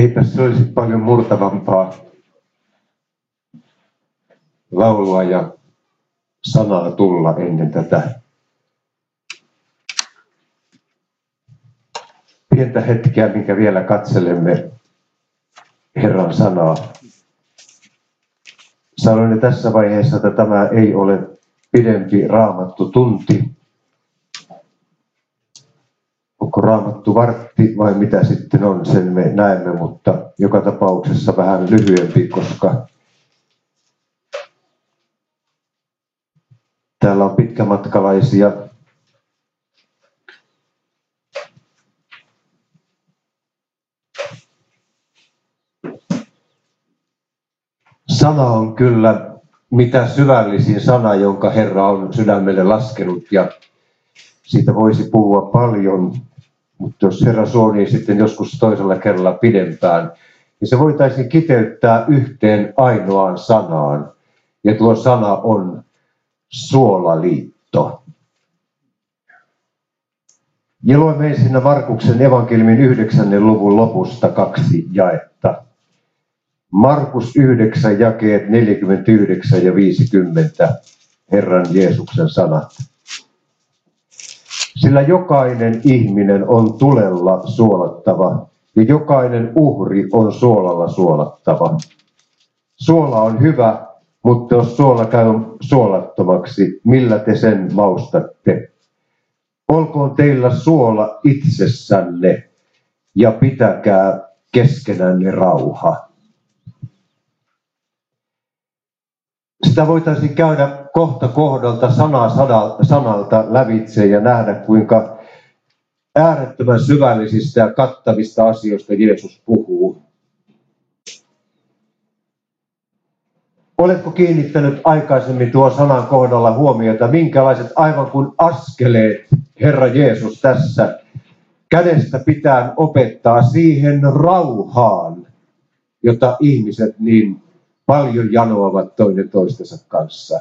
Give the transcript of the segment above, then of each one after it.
Eipä se olisi paljon murtavampaa laulua ja sanaa tulla ennen tätä pientä hetkeä, minkä vielä katselemme Herran sanaa. Sanoin jo tässä vaiheessa, että tämä ei ole pidempi raamattu tunti. Onko raamattu vartti vai mitä sitten on, sen me näemme, mutta joka tapauksessa vähän lyhyempi, koska täällä on pitkämatkalaisia. Sana on kyllä mitä syvällisin sana, jonka Herra on sydämelle laskenut, ja siitä voisi puhua paljon, mutta jos Herra suo, niin sitten joskus toisella kerralla pidempään. Ja se voitaisiin kiteyttää yhteen ainoaan sanaan, ja tuo sana on suolaliitto. Ja luemme ensin Markuksen evankeliumin 9. luvun lopusta 2 jaetta. Markus 9, jakeet 49 ja 50, Herran Jeesuksen sanat. Sillä jokainen ihminen on tulella suolattava, ja jokainen uhri on suolalla suolattava. Suola on hyvä, mutta jos suola käy suolattomaksi, millä te sen maustatte? Olkoon teillä suola itsessänne, ja pitäkää keskenänne rauha. Sitä voitaisiin käydä kohta kohdalta sanalta lävitse ja nähdä, kuinka äärettömän syvällisistä ja kattavista asioista Jeesus puhuu. Oletko kiinnittänyt aikaisemmin tuon sanan kohdalla huomiota, minkälaiset aivan kuin askeleet Herra Jeesus tässä kädestä pitää opettaa siihen rauhaan, jota ihmiset niin paljon janoavat toinen toistensa kanssa.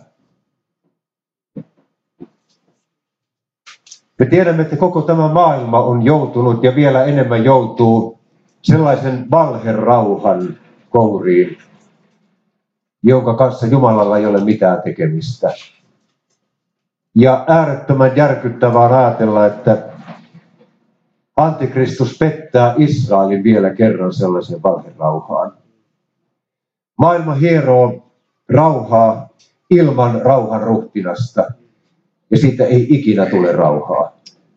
Me tiedämme, että koko tämä maailma on joutunut ja vielä enemmän joutuu sellaisen valherauhan kouriin, jonka kanssa Jumalalla ei ole mitään tekemistä. Ja äärettömän järkyttävää on ajatella, että Antikristus pettää Israelin vielä kerran sellaisen valherauhaan. Maailma hieroo rauhaa ilman rauhan ruhtinasta, ja siitä ei ikinä tule rauhaa.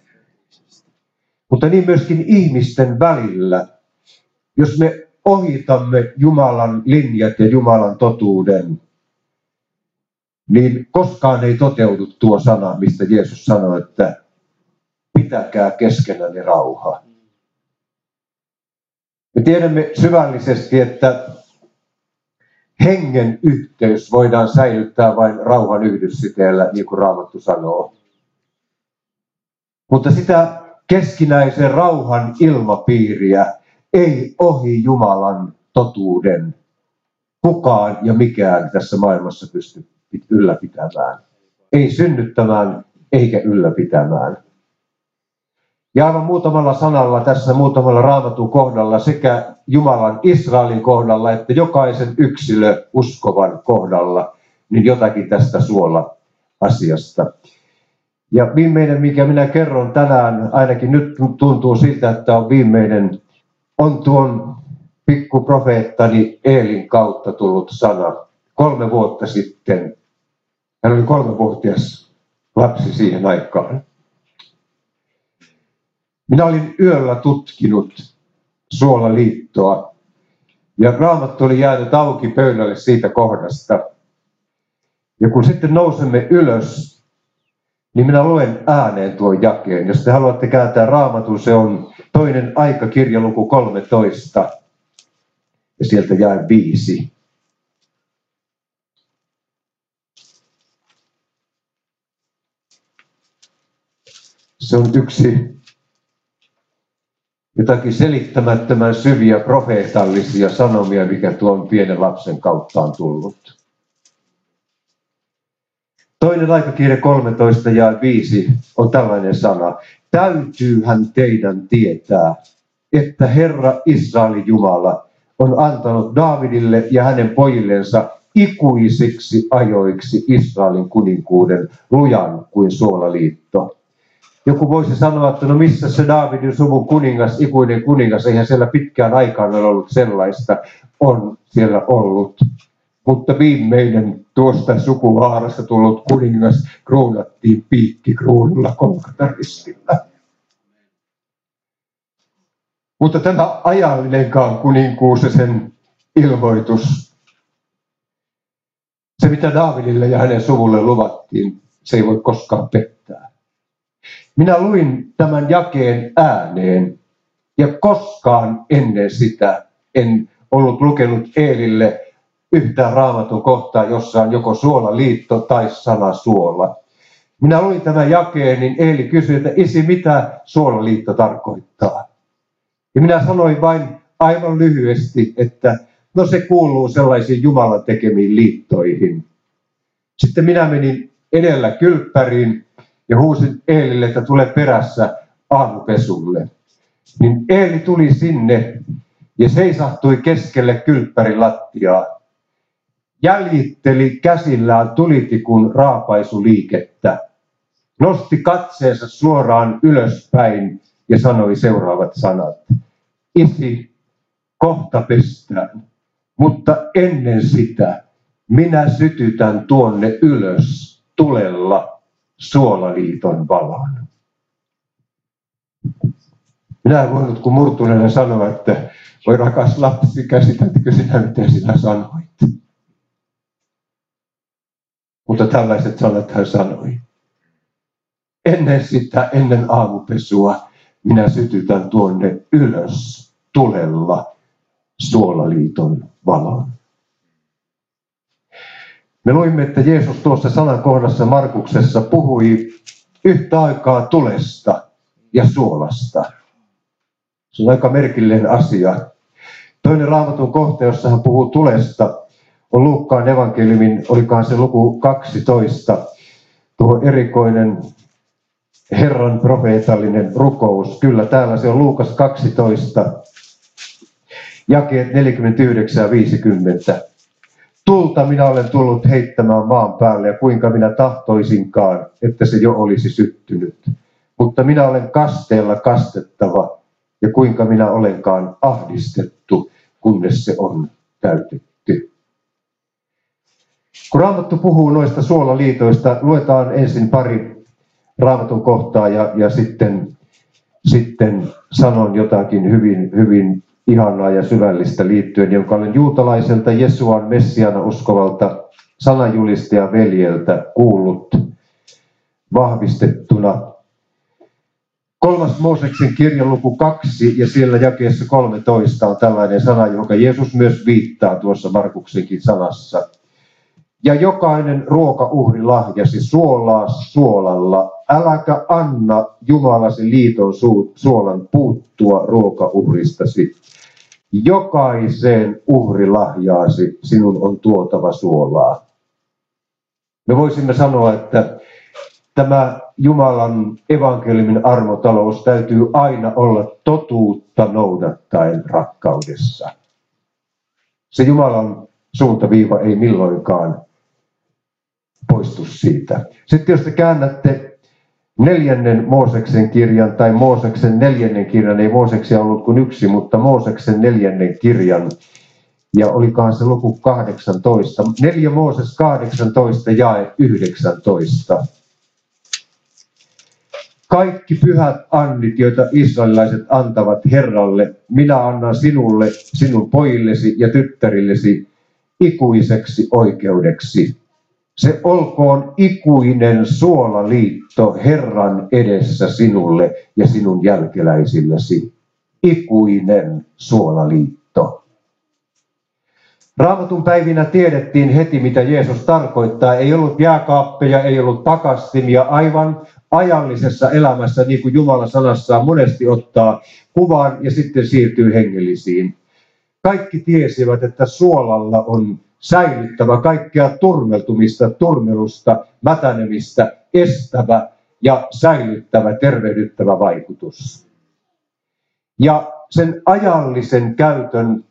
Mutta niin myöskin ihmisten välillä, jos me ohitamme Jumalan linjat ja Jumalan totuuden, niin koskaan ei toteudu tuo sana, mistä Jeesus sanoi, että pitäkää keskenänne rauha. Me tiedämme syvällisesti, että hengen yhteys voidaan säilyttää vain rauhan yhdyssiteellä, niin kuin Raamattu sanoo. Mutta sitä keskinäisen rauhan ilmapiiriä ei ohi Jumalan totuuden kukaan ja mikään tässä maailmassa pysty ylläpitämään. Ei synnyttämään eikä ylläpitämään. Ja aivan muutamalla sanalla tässä muutamalla Raamatun kohdalla sekä Jumalan Israelin kohdalla että jokaisen yksilö uskovan kohdalla, niin jotakin tästä suola-asiasta. Ja viimeinen, mikä minä kerron tänään, ainakin nyt tuntuu siltä, että on viimeinen, on tuon pikkuprofeettani Eelin kautta tullut sana. 3 vuotta sitten, hän oli 3-vuotias lapsi siihen aikaan. Minä olin yöllä tutkinut suolaliittoa ja Raamattu oli jäänyt auki pöydälle siitä kohdasta. Ja kun sitten nousemme ylös, niin minä luen ääneen tuon jakeen. Jos te haluatte kääntää Raamatun, se on 2. aikakirja luku 13 ja sieltä jae 5. Se on yksi jotakin selittämättömän syviä profeetallisia sanomia, mikä tuon pienen lapsen kautta on tullut. 2. aikakirja 13 ja 5 on tällainen sana. Täytyyhän teidän tietää, että Herra Israelin Jumala on antanut Daavidille ja hänen pojillensa ikuisiksi ajoiksi Israelin kuninkuuden lujan kuin suolaliitto. Joku voisi sanoa, että no missä se Daavidin suvun kuningas, ikuinen kuningas, eihän siellä pitkään aikaan ole ollut sellaista, on siellä ollut. Mutta viimeinen tuosta sukuhaarasta tullut kuningas kruunattiin piikkikruunulla Golgata-ristillä. Mutta tämä ajallinenkaan kuninkuus ja sen ilmoitus, se mitä Daavidille ja hänen suvulle luvattiin, se ei voi koskaan pettää. Minä luin tämän jakeen ääneen ja koskaan ennen sitä en ollut lukenut Eelille yhtään Raamatun kohtaa, jossa on joko suolaliitto tai sana suola. Minä luin tämän jakeen, niin Eeli kysyi, että isi, mitä suolaliitto tarkoittaa? Ja minä sanoin vain aivan lyhyesti, että no se kuuluu sellaisiin Jumalan tekemiin liittoihin. Sitten minä menin edellä kylppäriin ja huusin Eelille, että tule perässä aamupesulle. Niin Eeli tuli sinne ja seisahtui keskelle kylppärin lattiaa. Jäljitteli käsillään tulitikun raapaisuliikettä. Nosti katseensa suoraan ylöspäin ja sanoi seuraavat sanat. Isi, kohta pestään, mutta ennen sitä minä sytytän tuonne ylös tulella suolaliiton valon. Minä en voinut kuin murtuneena sanoa, että voi rakas lapsi, käsitätkö sinä, miten sinä sanoit? Mutta tällaiset sanat hän sanoi. Ennen sitä, ennen aamupesua, minä sytytän tuonne ylös tulella suolaliiton valon. Me luimme, että Jeesus tuossa sanankohdassa Markuksessa puhui yhtä aikaa tulesta ja suolasta. Se on aika merkillinen asia. Toinen Raamatun kohta, jossa hän puhuu tulesta, on Luukkaan evankeliumin, olikohan se luku 12, tuo erikoinen Herran profeetallinen rukous. Kyllä, täällä se on Luukas 12, jakeet 49 ja 50. Tulta minä olen tullut heittämään maan päälle ja kuinka minä tahtoisinkaan, että se jo olisi syttynyt. Mutta minä olen kasteella kastettava ja kuinka minä olenkaan ahdistettu, kunnes se on täytetty. Kun Raamattu puhuu noista suolaliitoista, luetaan ensin pari Raamatun kohtaa ja sitten sanon jotakin hyvin ihanaa ja syvällistä liittyen, jonka olen juutalaiselta Jesuan Messiana uskovalta sananjulistaja veljeltä kuullut vahvistettuna. 3. Mooseksen kirjan luku 2 ja siellä jakeessa 13 on tällainen sana, johon Jeesus myös viittaa tuossa Markuksenkin sanassa. Ja jokainen ruokauhri lahjasi suolaa suolalla, äläkä anna Jumalasi liiton suolan puuttua ruokauhristasi. Jokaiseen uhrilahjaasi sinun on tuotava suolaa. Me voisimme sanoa, että tämä Jumalan evankeliumin armotalous täytyy aina olla totuutta noudattaen rakkaudessa. Se Jumalan suuntaviiva ei milloinkaan poistu siitä. Sitten jos te käännätte 4. Mooseksen kirjan tai Mooseksen 4. kirjan, ei Mooseksia ollut kuin yksi, mutta Mooseksen 4. kirjan, ja olikohan se luku 18, 4 Mooses 18 jae 19. Kaikki pyhät annit, joita israelilaiset antavat Herralle, minä annan sinulle, sinun pojillesi ja tyttärillesi ikuiseksi oikeudeksi. Se olkoon ikuinen suolaliitto Herran edessä sinulle ja sinun jälkeläisillesi. Ikuinen suolaliitto. Raamatun päivinä tiedettiin heti, mitä Jeesus tarkoittaa. Ei ollut jääkaappeja, ei ollut pakastimia, aivan ajallisessa elämässä, niin kuin Jumala sanassaan monesti ottaa kuvan ja sitten siirtyy hengellisiin. Kaikki tiesivät, että suolalla on säilyttävä kaikkea turmeltumista, turmelusta, mätänemistä, estävä ja säilyttävä, tervehdyttävä vaikutus. Ja sen ajallisen käytön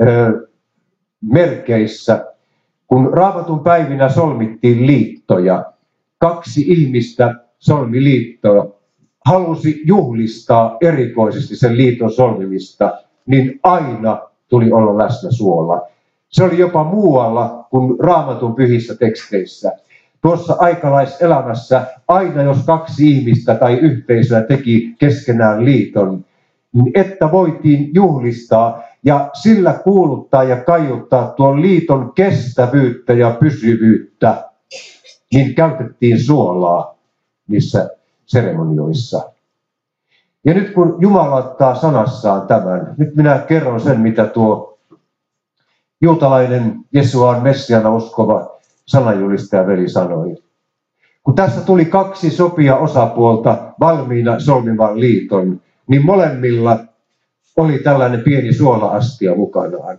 merkeissä, kun Raamatun päivinä solmittiin liittoja, kaksi ihmistä solmi liittoa, halusi juhlistaa erikoisesti sen liiton solmimista, niin aina tuli olla läsnä suola. Se oli jopa muualla kuin Raamatun pyhissä teksteissä. Tuossa aikalaiselämässä aina jos kaksi ihmistä tai yhteisöä teki keskenään liiton, niin että voitiin juhlistaa ja sillä kuuluttaa ja kaiuttaa tuon liiton kestävyyttä ja pysyvyyttä, niin käytettiin suolaa niissä seremonioissa. Ja nyt kun Jumala ottaa sanassaan tämän, nyt minä kerron sen, mitä tuo juutalainen Jesua on Messiana uskova sananjulistaja veli sanoi. Kun tässä tuli kaksi sopia osapuolta valmiina solmimaan liiton, niin molemmilla oli tällainen pieni suola-astia mukanaan.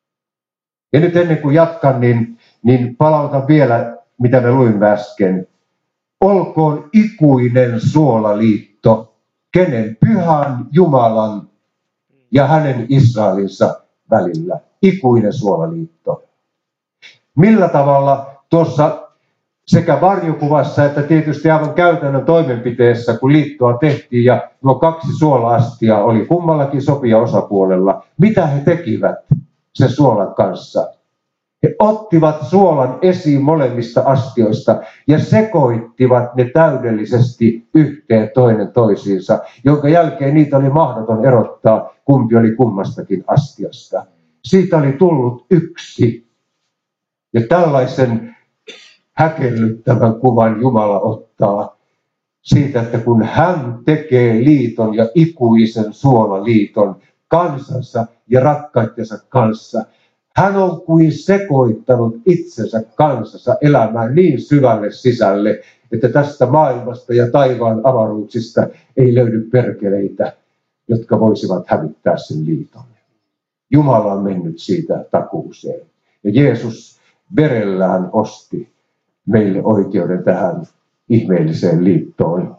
Ja nyt ennen kuin jatkan, niin palautan vielä, mitä me luimme äsken. Olkoon ikuinen suolaliitto, kenen pyhän Jumalan ja hänen Israelinsa välillä. Ikuinen suolaliitto. Millä tavalla tuossa sekä varjokuvassa että tietysti aivan käytännön toimenpiteessä, kun liittoa tehtiin ja nuo kaksi suola-astia oli kummallakin sopia osapuolella, mitä he tekivät sen suolan kanssa? He ottivat suolan esiin molemmista astioista ja sekoittivat ne täydellisesti yhteen toinen toisiinsa, jonka jälkeen niitä oli mahdoton erottaa, kumpi oli kummastakin astiasta. Siitä oli tullut yksi. Ja tällaisen häkellyttävän kuvan Jumala ottaa siitä, että kun hän tekee liiton ja ikuisen suolaliiton kansansa ja rakkaittensa kanssa, hän on kuin sekoittanut itsensä kansansa elämään niin syvälle sisälle, että tästä maailmasta ja taivaan avaruuksista ei löydy perkeleitä, jotka voisivat hävittää sen liiton. Jumala on mennyt siitä takuuseen. Ja Jeesus verellään osti meille oikeuden tähän ihmeelliseen liittoon.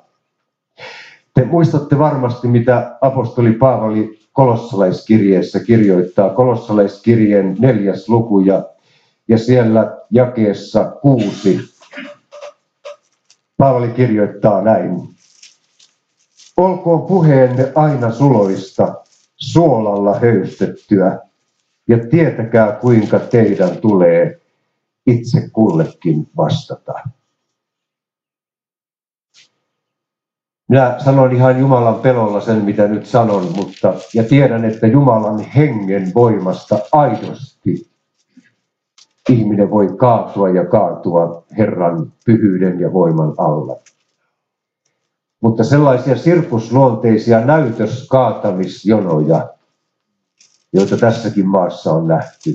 Te muistatte varmasti, mitä apostoli Paavali kolossalaiskirjeessä kirjoittaa. Kolossalaiskirjeen 4. luku ja siellä jakeessa 6. Paavali kirjoittaa näin. Olkoon puheenne aina suloista, suolalla höystettyä, ja tietäkää kuinka teidän tulee itse kullekin vastata. Minä sanon ihan Jumalan pelolla sen, mitä nyt sanon, ja tiedän, että Jumalan hengen voimasta aidosti ihminen voi kaatua ja kaatua Herran pyhyyden ja voiman alla. Mutta sellaisia sirkusluonteisia näytöskaatamisjonoja, joita tässäkin maassa on nähty,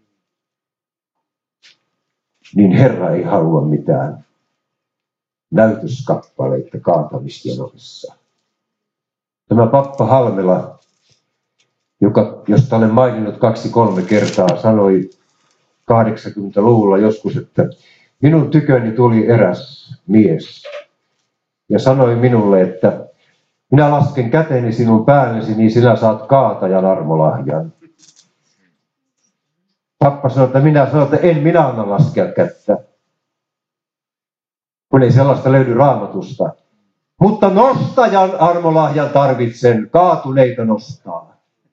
niin Herra ei halua mitään näytöskappaleita kaatamisjonoissa. Tämä pappa Halmela, josta olen maininnut 2-3 kertaa, sanoi 80-luvulla joskus, että minun tyköni tuli eräs mies ja sanoi minulle, että minä lasken käteni sinun päällesi, niin sinä saat kaatajan armolahjan. Pappa sanoi, että minä sanoin, että en minä anna laskea kättä, kun ei sellaista löydy Raamatusta. Mutta nostajan armolahjan tarvitsen, kaatuneita nostaa.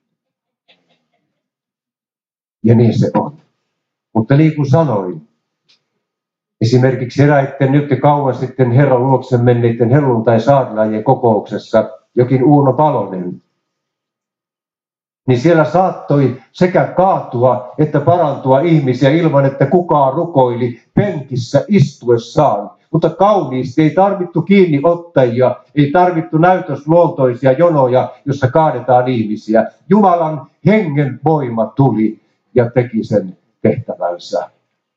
Ja niin se on. Mutta niin kuin sanoin, esimerkiksi eräitten nyt kauan sitten Herran luokse menneiden helluntai-saarnaajien kokouksessa jokin Uuno Palonen, niin siellä saattoi sekä kaatua että parantua ihmisiä ilman, että kukaan rukoili penkissä istuessaan. Mutta kauniisti ei tarvittu kiinniottajia, ei tarvittu näytösluontoisia jonoja, jossa kaadetaan ihmisiä. Jumalan hengen voima tuli ja teki sen tehtävänsä.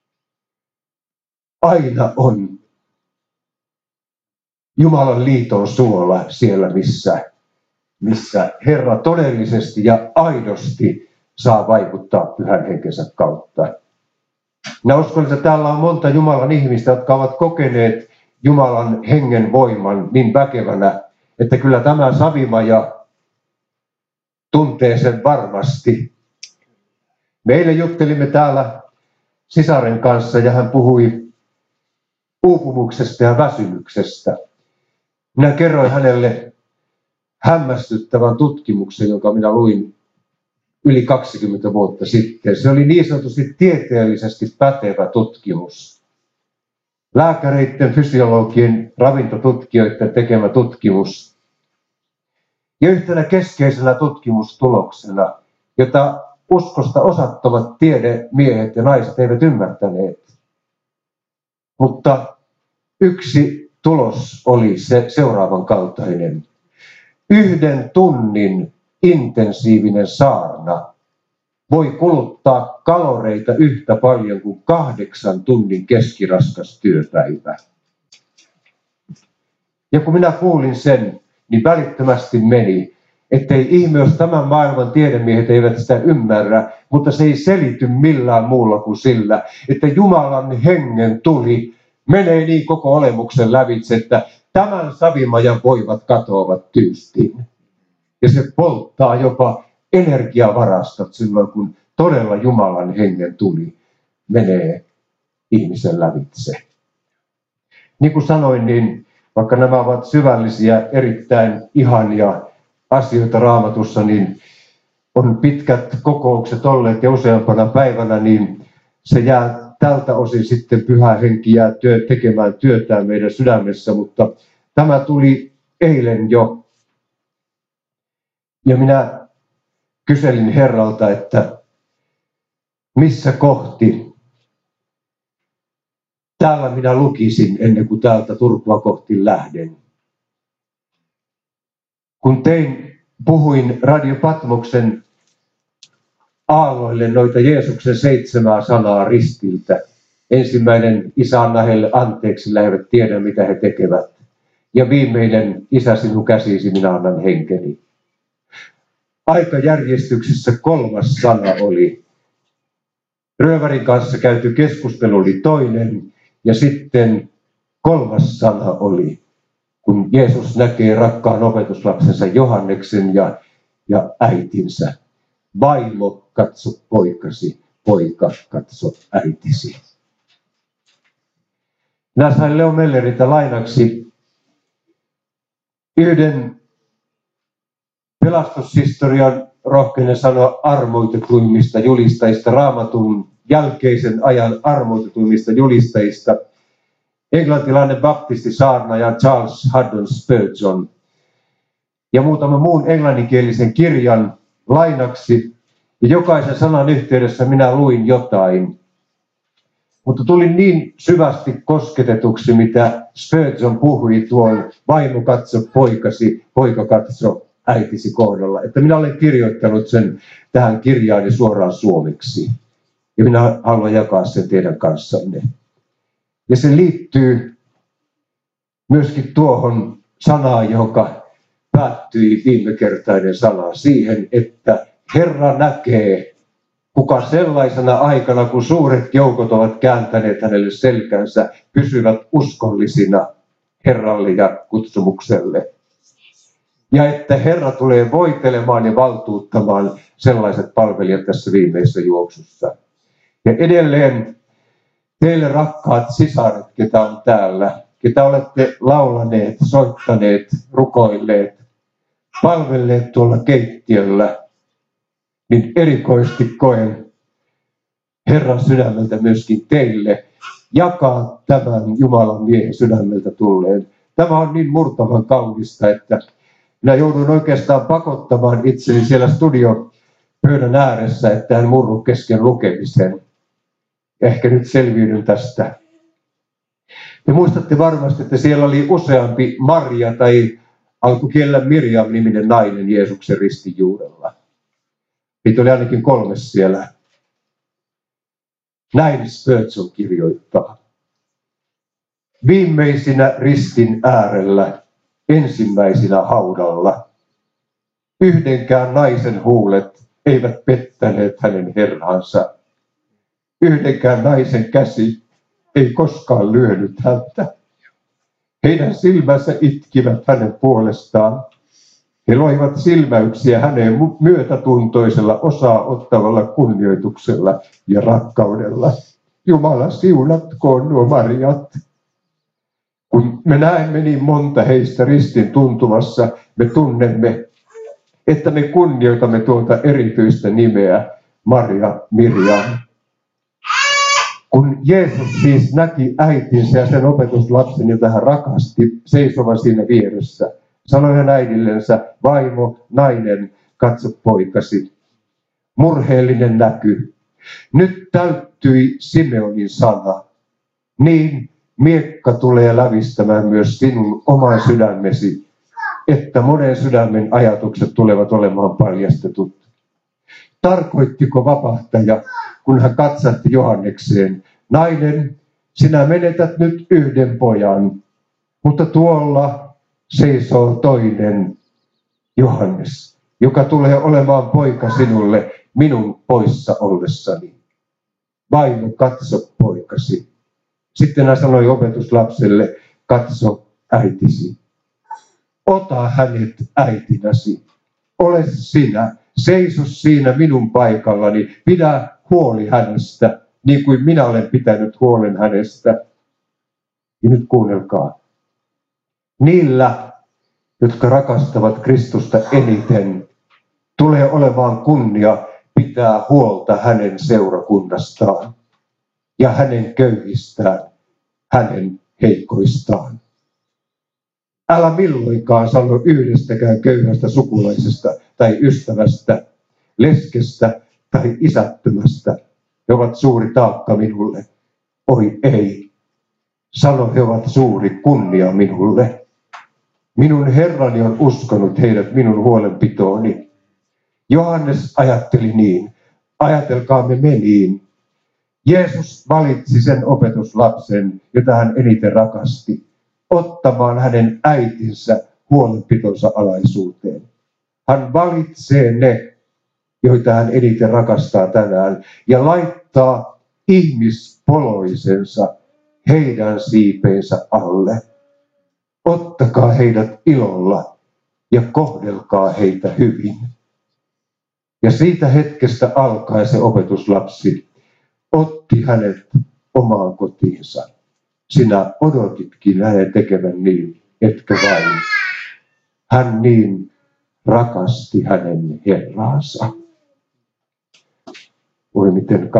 Aina on Jumalan liiton suola siellä, missä Herra todellisesti ja aidosti saa vaikuttaa pyhän henkensä kautta. Minä uskon, että täällä on monta Jumalan ihmistä, jotka ovat kokeneet Jumalan hengen voiman niin väkevänä, että kyllä tämä savimaja tuntee sen varmasti. Me eilen juttelimme täällä sisaren kanssa ja hän puhui uupumuksesta ja väsymyksestä. Minä kerroin hänelle hämmästyttävän tutkimuksen, jonka minä luin yli 20 vuotta sitten. Se oli niin sanotusti tieteellisesti pätevä tutkimus. Lääkäreiden, fysiologien, ravintotutkijoiden tekemä tutkimus. Ja yhtenä keskeisenä tutkimustuloksena, jota uskosta osattomat tiedemiehet ja naiset eivät ymmärtäneet. Mutta yksi tulos oli se seuraavan kaltainen. 1 tunnin intensiivinen saarna voi kuluttaa kaloreita yhtä paljon kuin 8 tunnin keskiraskas työpäivä. Ja kun minä kuulin sen, niin välittömästi meni, ettei ihme, jos tämän maailman tiedemiehet eivät sitä ymmärrä, mutta se ei selity millään muulla kuin sillä, että Jumalan hengen tuli menee niin koko olemuksen lävitse, että tämän savimajan voivat katoavat tyystiin. Ja se polttaa jopa energiavarastot silloin, kun todella Jumalan hengen tuli menee ihmisen lävitse. Niin kuin sanoin, niin vaikka nämä ovat syvällisiä, erittäin ihania asioita Raamatussa, niin on pitkät kokoukset olleet ja useampana päivänä, niin se jää tältä osin sitten Pyhä Henki jää tekemään työtään meidän sydämessä, mutta tämä tuli eilen jo. Ja minä kyselin Herralta, että missä kohti täällä minä lukisin ennen kuin täältä Turkua kohti lähden. Kun puhuin Radio Patmoksen aalloille noita Jeesuksen 7 sanaa ristiltä. Ensimmäinen, Isä anna heille anteeksi, sillä he eivät tiedä mitä he tekevät. Ja viimeinen, Isä sinun käsisi, minä annan henkeni. Aikajärjestyksessä 3. sana oli. Röövärin kanssa käyty keskustelu oli toinen ja sitten 3. sana oli, kun Jeesus näkee rakkaan opetuslapsensa Johanneksen ja äitinsä. Vaimo, katso poikasi, poika, katso äitisi. Minä sain Leo Melleriltä lainaksi yhden pelastushistorian, rohkeinen sanoa, armoitetuimmista julistajista, Raamatun jälkeisen ajan armoitetuimmista julistajista, englantilainen baptistisaarnaaja Charles Haddon Spurgeon, ja muutaman muun englanninkielisen kirjan lainaksi, ja jokaisen sanan yhteydessä minä luin jotain. Mutta tulin niin syvästi kosketetuksi, mitä Spurgeon puhui tuon vaimo katso poikasi, poika katso äitisi kohdalla, että minä olen kirjoittanut sen tähän kirjaani suoraan suomeksi. Ja minä haluan jakaa sen teidän kanssanne. Ja se liittyy myöskin tuohon sanaan, joka päättyi viimekertainen sana siihen, että Herra näkee, kuka sellaisena aikana, kun suuret joukot ovat kääntäneet hänelle selkänsä, pysyvät uskollisina Herralle ja kutsumukselle. Ja että Herra tulee voitelemaan ja valtuuttamaan sellaiset palvelijat tässä viimeisessä juoksussa. Ja edelleen teille rakkaat sisaret, ketä on täällä, ketä olette laulaneet, soittaneet, rukoilleet, palvelleet tuolla keittiöllä, niin erikoisesti koen Herran sydämeltä myöskin teille jakaa tämän Jumalan miehen sydämeltä tulleen. Tämä on niin murtavan kaunista, että minä joudun oikeastaan pakottamaan itseni siellä studiopöydän ääressä, että en murru kesken lukemisen. Ehkä nyt selviydyn tästä. Te muistatte varmasti, että siellä oli useampi Maria tai alkukielellä Mirjam-niminen nainen Jeesuksen ristin juurella. Niitä oli ainakin 3 siellä. Näin Spurgeon kirjoittaa. Viimeisinä ristin äärellä, ensimmäisinä haudalla, yhdenkään naisen huulet eivät pettäneet hänen herransa. Yhdenkään naisen käsi ei koskaan lyönyt häntä. Heidän silmänsä itkivät hänen puolestaan. He loivat silmäyksiä häneen myötätuntoisella osaa ottavalla kunnioituksella ja rakkaudella. Jumala siunatkoon nuo marjat. Kun me näemme niin monta heistä ristin tuntumassa, me tunnemme, että me kunnioitamme tuota erityistä nimeä, Maria Mirjam. Kun Jeesus siis näki äitinsä ja sen opetuslapsen, jota hän rakasti, seisovan siinä vieressä, sanoi hän äidillensä, vaimo, nainen, katso poikasi. Murheellinen näky. Nyt täyttyi Simeonin sana. Niin miekka tulee lävistämään myös sinun oman sydämesi, että monen sydämen ajatukset tulevat olemaan paljastetut. Tarkoittiko vapahtaja, kun hän katsatti Johannekseen, nainen, sinä menetät nyt yhden pojan, mutta tuolla seisoo toinen Johannes, joka tulee olemaan poika sinulle minun poissa ollessani. Vaimo, katso poikasi. Sitten hän sanoi opetuslapselle, katso äitisi. Ota hänet äitinäsi. Ole sinä, seiso siinä minun paikallani, pidä huoli hänestä, niin kuin minä olen pitänyt huolen hänestä. Ja nyt kuunnelkaa. Niillä, jotka rakastavat Kristusta eniten, tulee olemaan kunnia pitää huolta hänen seurakunnastaan ja hänen köyhistään, hänen heikoistaan. Älä milloinkaan sano yhdestäkään köyhästä sukulaisesta tai ystävästä, leskestä tai isättömästä. He ovat suuri taakka minulle. Oi ei. Sano, he ovat suuri kunnia minulle. Minun Herrani on uskonut heidät minun huolenpitooni. Johannes ajatteli niin. Ajatelkaamme me niin. Jeesus valitsi sen opetuslapsen, jota hän eniten rakasti, ottamaan hänen äitinsä huolenpitonsa alaisuuteen. Hän valitsee ne, joita hän eniten rakastaa tänään, ja laittaa ihmispoloisensa heidän siipeensä alle. Ottakaa heidät ilolla ja kohdelkaa heitä hyvin. Ja siitä hetkestä alkaen se opetuslapsi otti hänet omaan kotiinsa. Sinä odotitkin hänen tekevän niin, etkö vain? Hän niin rakasti hänen Herraansa. Oi,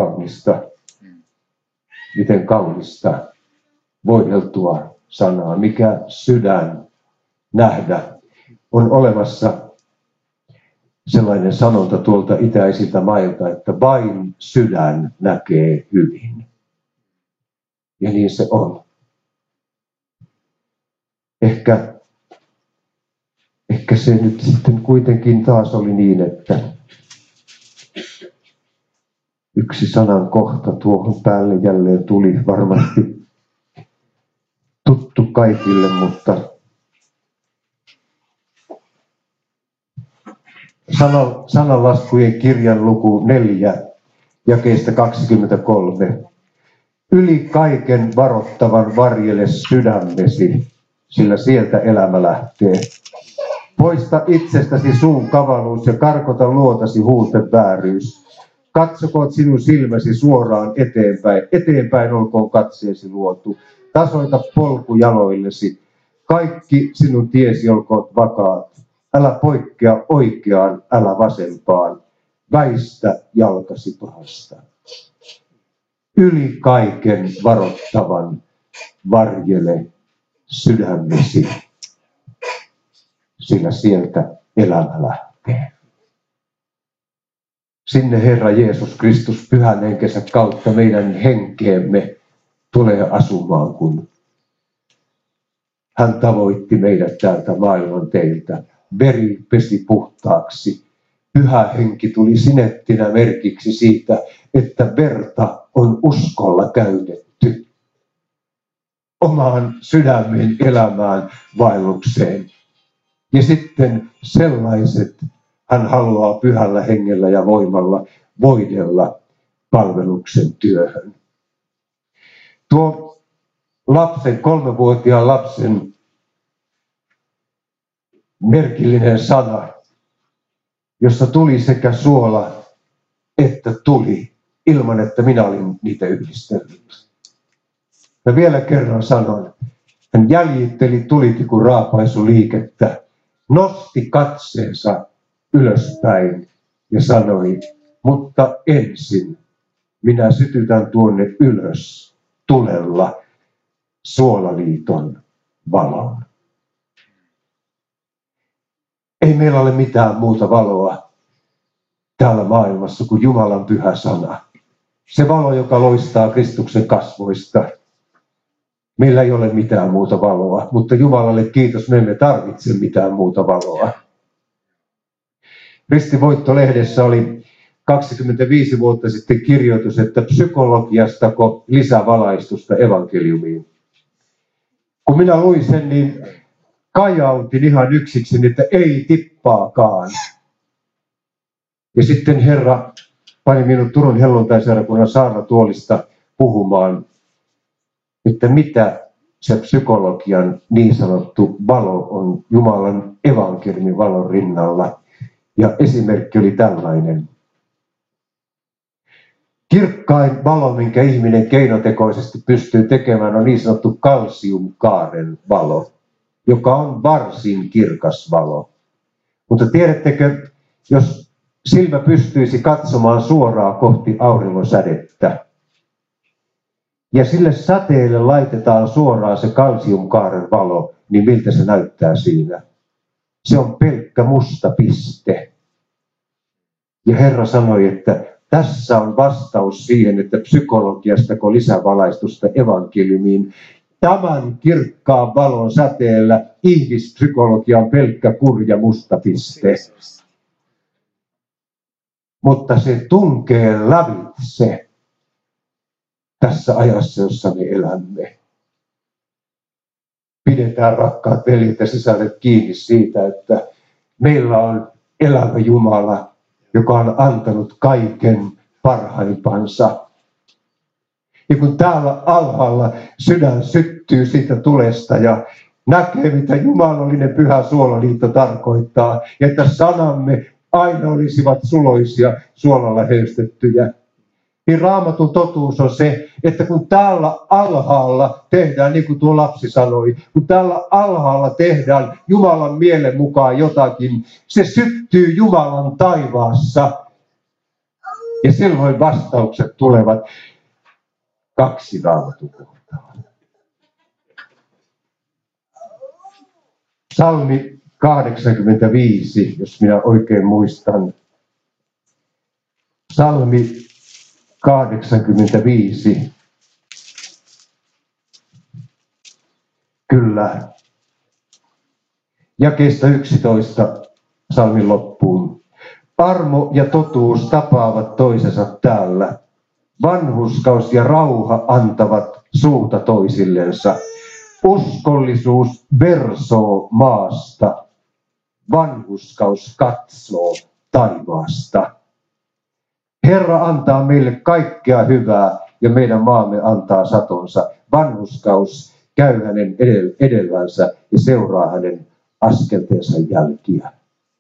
miten kaunista voideltua sanaa, mikä sydän nähdä. On olemassa sellainen sanonta tuolta itäisiltä mailta, että vain sydän näkee hyvin. Ja niin se on. Ehkä se nyt sitten kuitenkin taas oli niin, että yksi sanan kohta tuohon päälle jälleen tuli varmasti tuttu kaikille, mutta sananlaskujen kirjan luku 4, jakeesta 23. Yli kaiken varottavan varjele sydämesi, sillä sieltä elämä lähtee. Poista itsestäsi suun kavaluus ja karkota luotasi huulten vääryys. Katsokoot sinun silmäsi suoraan eteenpäin. Eteenpäin olkoon katseesi luotu. Tasoita polku jaloillesi. Kaikki sinun tiesi olkoon vakaat. Älä poikkea oikeaan, älä vasempaan. Väistä jalkasi pahasta. Yli kaiken varottavan varjele sydämesi, sillä sieltä elämä lähtee. Sinne Herra Jeesus Kristus pyhän henkensä kautta meidän henkeemme tulee asumaan, kun hän tavoitti meidät täältä maailman teiltä. Veri pesi puhtaaksi. Pyhä henki tuli sinettinä merkiksi siitä, että verta on uskolla käytetty omaan sydämen elämään vaellukseen. Ja sitten sellaiset hän haluaa pyhällä hengellä ja voimalla voidella palveluksen työhön. Tuo lapsen, 3-vuotiaan lapsen merkillinen sana, jossa tuli sekä suola että tuli, ilman että minä olin niitä yhdistellyt. Ja vielä kerran sanon, hän jäljitteli tulitikun raapaisuliikettä, nosti katseensa ylöspäin ja sanoi, mutta ensin minä sytytän tuonne ylös tulella suolaliiton valon. Ei meillä ole mitään muuta valoa täällä maailmassa kuin Jumalan pyhä sana. Se valo, joka loistaa Kristuksen kasvoista. Meillä ei ole mitään muuta valoa, mutta Jumalalle kiitos, me emme tarvitse mitään muuta valoa. Ristivoitto-lehdessä oli 25 vuotta sitten kirjoitus, että psykologiastako lisävalaistusta evankeliumiin. Kun minä luin sen, niin kajautin ihan yksiksi, että ei tippaakaan. Ja sitten Herra pani minut Turun helluntaiseurakunnan saarnatuolista puhumaan, että mitä se psykologian niin sanottu valo on Jumalan evankeliumin valon rinnalla. Ja esimerkki oli tällainen. Kirkkain valo, minkä ihminen keinotekoisesti pystyy tekemään, on niin sanottu kalsiumkaaren valo, joka on varsin kirkas valo. Mutta tiedättekö, jos silmä pystyisi katsomaan suoraan kohti auringonsädettä, ja sille säteelle laitetaan suoraan se kalsiumkaaren valo, niin miltä se näyttää siinä? Se on pelkkä musta piste. Ja Herra sanoi, että tässä on vastaus siihen, että psykologiastako lisävalaistusta evankeliumiin. Tämän kirkkaan valon säteellä ihmispsykologia on pelkkä kurja musta piste. Mutta se tunkee lävitse tässä ajassa, jossa me elämme. Pidetään, rakkaat veljet ja sisaret, kiinni siitä, että meillä on elävä Jumala, joka on antanut kaiken parhaimpansa. Ja kun täällä alhaalla sydän syttyy siitä tulesta ja näkee, mitä jumalallinen pyhä suolaliitto tarkoittaa, ja että sanamme aina olisivat suloisia, suolalla höystettyjä, niin Raamatun totuus on se, että kun täällä alhaalla tehdään, niin kuin tuo lapsi sanoi, kun täällä alhaalla tehdään Jumalan mielen mukaan jotakin, se syttyy Jumalan taivaassa. Ja silloin vastaukset tulevat 2 Raamatun kohtaa. Psalmi 85, jos minä oikein muistan. Psalmi 85. Kyllä. Jakeesta 11 psalmin loppuun. Armo ja totuus tapaavat toisensa täällä. Vanhurskaus ja rauha antavat suuta toisillensa. Uskollisuus versoo maasta. Vanhurskaus katsoo taivaasta. Herra antaa meille kaikkea hyvää ja meidän maamme antaa satonsa. Vanhurskaus käy hänen edellänsä ja seuraa hänen askelteensa jälkiä.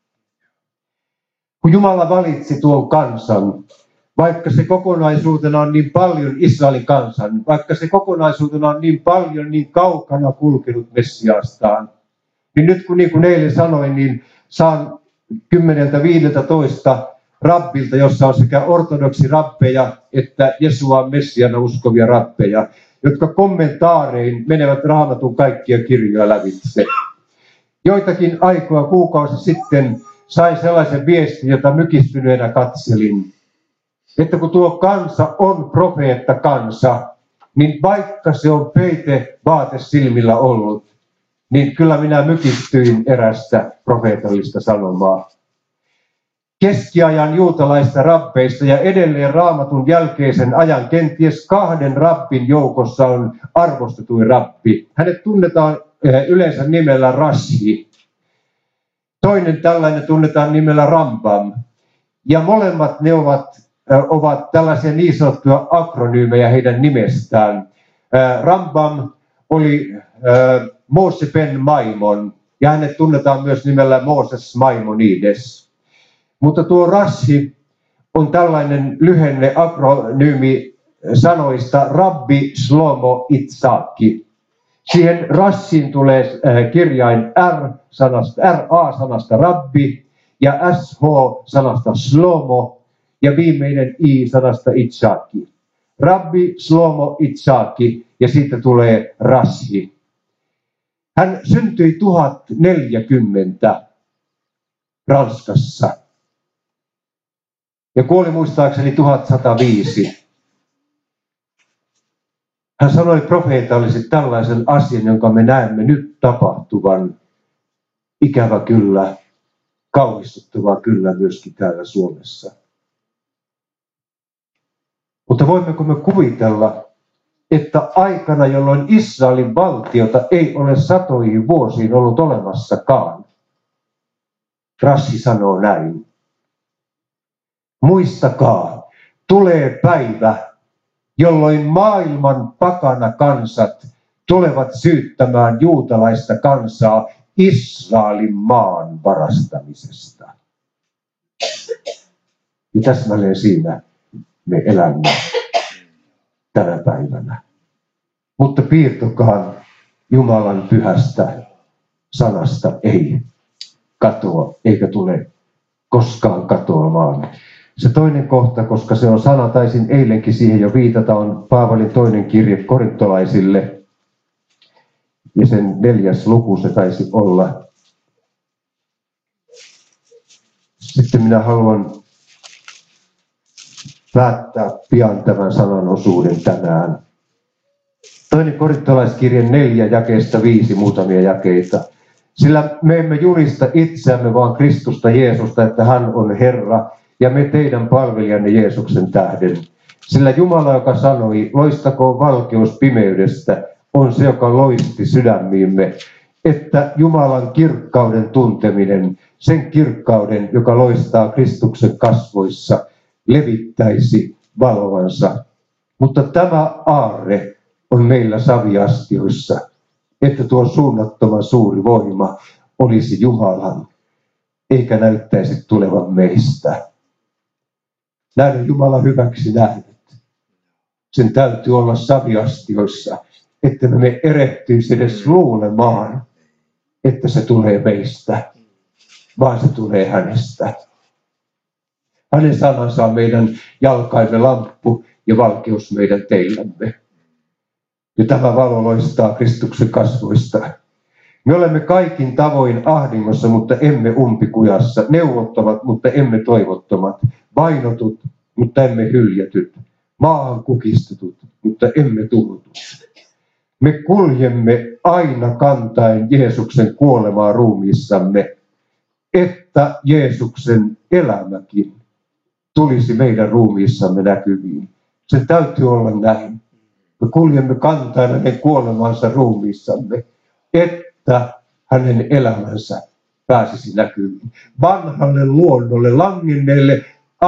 Kun Jumala valitsi tuon kansan, vaikka se kokonaisuutena on niin paljon Israelin kansan, vaikka se kokonaisuutena on niin paljon niin kaukana kulkenut Messiastaan, niin nyt kun niin kuin eilen sanoin, niin saan 10-15 rabbilta, jossa on sekä ortodoksirabbeja että Jesuaan Messiana uskovia rabbeja, jotka kommentaarein menevät Raamatun kaikkia kirjoja lävitse. Joitakin aikoja, kuukausi sitten, sain sellaisen viestin, jota mykistyneenä katselin, että kun tuo kansa on profeettakansa, niin vaikka se on peite vaate silmillä ollut, niin kyllä minä mykistyin erästä profeetallista sanomaa. Keskiajan juutalaista rabbeista ja edelleen Raamatun jälkeisen ajan kenties 2 rabbin joukossa on arvostetuin rabbi. Hänet tunnetaan yleensä nimellä Rashi. Toinen tällainen tunnetaan nimellä Rambam. Ja molemmat ne ovat tällaisia niin sanottuja akronyymejä heidän nimestään. Rambam oli Moshe ben Maimon, ja hänet tunnetaan myös nimellä Moses Maimonides. Mutta tuo Rashi on tällainen lyhenne akronyymi sanoista Rabbi Shlomo Itzhaki. Siihen Rashiin tulee kirjain RA-sanasta Rabbi ja SH-sanasta Shlomo ja viimeinen I-sanasta Itzhaki. Rabbi Shlomo Itzhaki ja siitä tulee Rashi. Hän syntyi 1040 Ranskassa ja kuoli muistaakseni 1105. Hän sanoi profeetallisesti tällaisen asian, jonka me näemme nyt tapahtuvan, ikävä kyllä, kauhistuttavaa kyllä myöskin täällä Suomessa. Mutta voimmeko me kuvitella, että aikana, jolloin Israelin valtiota ei ole satoihin vuosiin ollut olemassakaan, Rashi sanoo näin. Muistakaa, tulee päivä, jolloin maailman pakana kansat tulevat syyttämään juutalaista kansaa Israelin maan varastamisesta. Ja täsmälleen siinä me elämme tänä päivänä. Mutta piirtokaan Jumalan pyhästä sanasta ei katoa, eikä tule koskaan katoamaan. Se toinen kohta, koska se on sana, taisin eilenkin siihen jo viitata, on Paavalin toinen kirje korintolaisille. Ja sen 4. luku se taisi olla. Sitten minä haluan päättää pian tämän sananosuuden tänään. Toinen korintolaiskirje 4 jakeesta 5 muutamia jakeita. Sillä me emme julista itseämme, vaan Kristusta Jeesusta, että hän on Herra, ja me teidän palvelijanne Jeesuksen tähden. Sillä Jumala, joka sanoi, loistakoon valkeus pimeydestä, on se, joka loisti sydämiimme, että Jumalan kirkkauden tunteminen, sen kirkkauden, joka loistaa Kristuksen kasvoissa, levittäisi valovansa. Mutta tämä aarre on meillä saviastioissa, että tuo suunnattoman suuri voima olisi Jumalan, eikä näyttäisi tulevan meistä. Näin on Jumala hyväksi nähnyt. Sen täytyy olla saviastioissa, että me erehtyisi edes luulemaan, että se tulee meistä, vaan se tulee hänestä. Hänen sanansa on meidän jalkaimme lamppu ja valkeus meidän teillämme. Ja tämä valo loistaa Kristuksen kasvoista. Me olemme kaikin tavoin ahdingossa, mutta emme umpikujassa, neuvottomat, mutta emme toivottomat, vainotut, mutta emme hyljätyt, maahan kukistetut, mutta emme tuhotut. Me kuljemme aina kantaen Jeesuksen kuolemaa ruumiissamme, että Jeesuksen elämäkin tulisi meidän ruumiissamme näkyviin. Se täytyy olla näin. Me kuljemme kantaen hänen kuolemansa ruumiissamme, että hänen elämänsä pääsisi näkyviin. Vanhalle luonnolle, langenneelle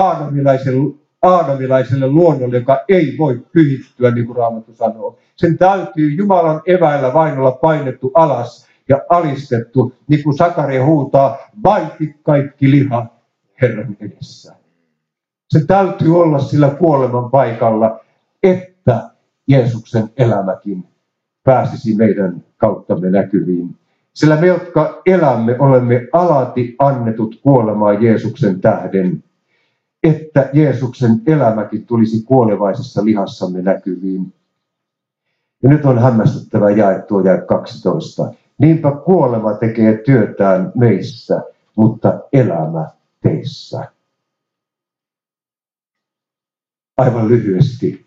aadamilaiselle luonnolle, joka ei voi pyhittyä, niin kuin Raamattu sanoo. Sen täytyy Jumalan eväillä vain olla painettu alas ja alistettu, niin kuin Sakaria huutaa, vaiti kaikki liha Herran edessä. Se täytyy olla sillä kuoleman paikalla, että Jeesuksen elämäkin pääsisi meidän kauttamme näkyviin. Sillä me, jotka elämme, olemme alati annetut kuolemaan Jeesuksen tähden, että Jeesuksen elämäkin tulisi kuolevaisessa lihassamme näkyviin. Ja nyt on hämmästyttävä jae tuo jae 12. Niinpä kuolema tekee työtään meissä, mutta elämä teissä. Aivan lyhyesti.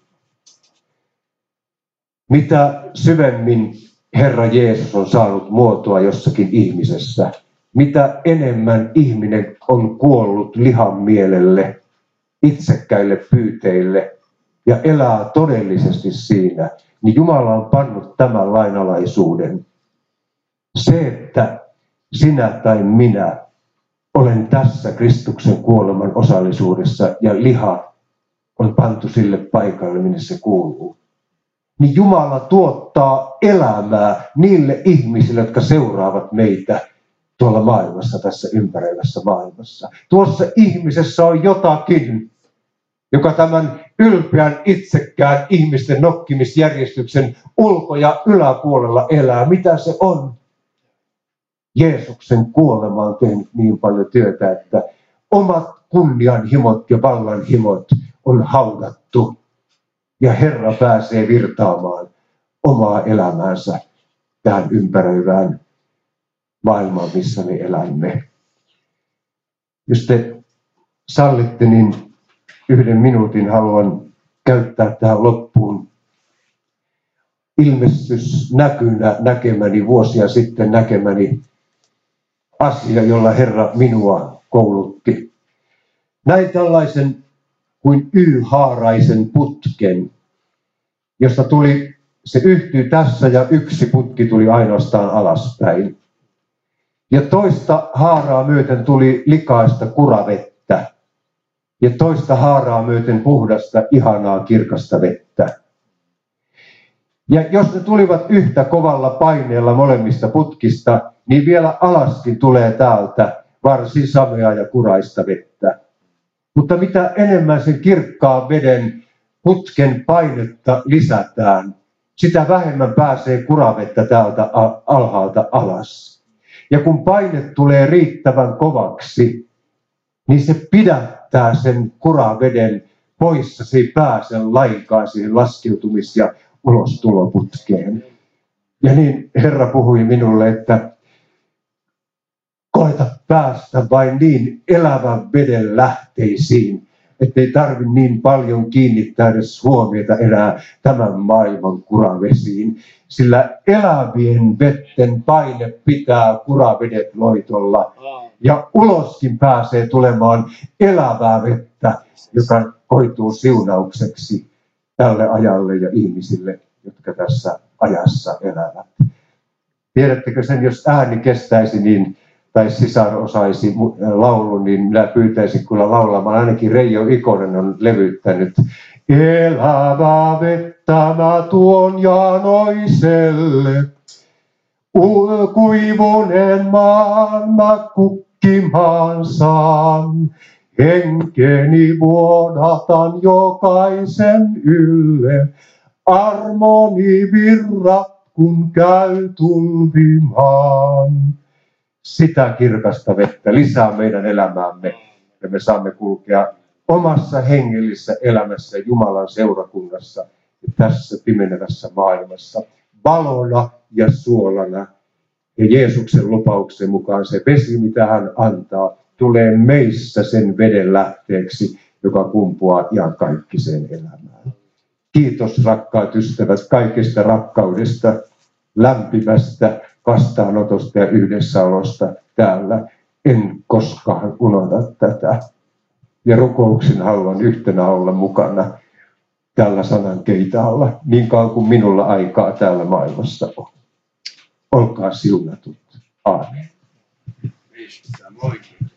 Mitä syvemmin Herra Jeesus on saanut muotoa jossakin ihmisessä, mitä enemmän ihminen on kuollut lihan mielelle, itsekkäille pyyteille ja elää todellisesti siinä, niin Jumala on pannut tämän lainalaisuuden. Se, että sinä tai minä olen tässä Kristuksen kuoleman osallisuudessa ja liha on pantu sille paikalle, minne se kuuluu. Niin Jumala tuottaa elämää niille ihmisille, jotka seuraavat meitä. tuolla maailmassa, tässä ympäröivässä maailmassa. Tuossa ihmisessä on jotakin, joka tämän ylpeän, itsekkään ihmisten nokkimisjärjestyksen ulko- ja yläpuolella elää. Mitä se on? Jeesuksen kuolema on tehnyt niin paljon työtä, että omat kunnianhimot ja vallanhimot on haudattu. Ja Herra pääsee virtaamaan omaa elämäänsä tähän ympäröivään maailmaan, missä me elämme. Jos te sallitte, niin 1 minuutin haluan käyttää tähän loppuun ilmestysnäkynä näkemäni, vuosia sitten näkemäni asia, jolla Herra minua koulutti. Näin tällaisen kuin Y-haaraisen putken, josta se yhtyi tässä ja yksi putki tuli ainoastaan alaspäin. Ja toista haaraa myöten tuli likaista kuravettä. Ja toista haaraa myöten puhdasta, ihanaa, kirkasta vettä. Ja jos ne tulivat yhtä kovalla paineella molemmista putkista, niin vielä alaskin tulee täältä varsin sameaa ja kuraista vettä. Mutta mitä enemmän sen kirkkaan veden putken painetta lisätään, sitä vähemmän pääsee kuravettä täältä alhaalta alas. Ja kun paine tulee riittävän kovaksi, niin se pidättää sen kuraveden poissa, se ei pääse lainkaan siihen laskeutumis- ja ulostuloputkeen. Ja niin Herra puhui minulle, että koeta päästä vain niin elävän veden lähteisiin, ettei tarvitse niin paljon kiinnittää edes huomiota enää tämän maailman kuravesiin. Sillä elävien vetten paine pitää kuravedet loitolla. Ja uloskin pääsee tulemaan elävää vettä, joka koituu siunaukseksi tälle ajalle ja ihmisille, jotka tässä ajassa elävät. Tiedättekö sen, jos ääni kestäisi, niin, tai sisar osaisi laulun, niin minä pyytäisin kyllä laulamaan. Ainakin Reijo Ikonen on levyttänyt. Elävää vettä mä tuon janoiselle, kuivuneen maan mä kukkimaan saan. Henkeni vuodatan jokaisen ylle, armoni virrat kun käy tulvimaan. Sitä kirkasta vettä lisää meidän elämäämme ja me saamme kulkea omassa hengellisessä elämässä Jumalan seurakunnassa ja tässä pimenevässä maailmassa valona ja suolana. Ja Jeesuksen lupauksen mukaan se vesi, mitä hän antaa, tulee meissä sen veden lähteeksi, joka kumpuaa iankaikkiseen elämään. Kiitos rakkaat ystävät kaikesta rakkaudesta, lämpimästä vastaanotosta ja yhdessäolosta täällä. En koskaan unohda tätä. Ja rukouksin haluan yhtenä olla mukana tällä sanan keitaalla, niin kauan kuin minulla aikaa täällä maailmassa on. Olkaa siunatut. Aamen.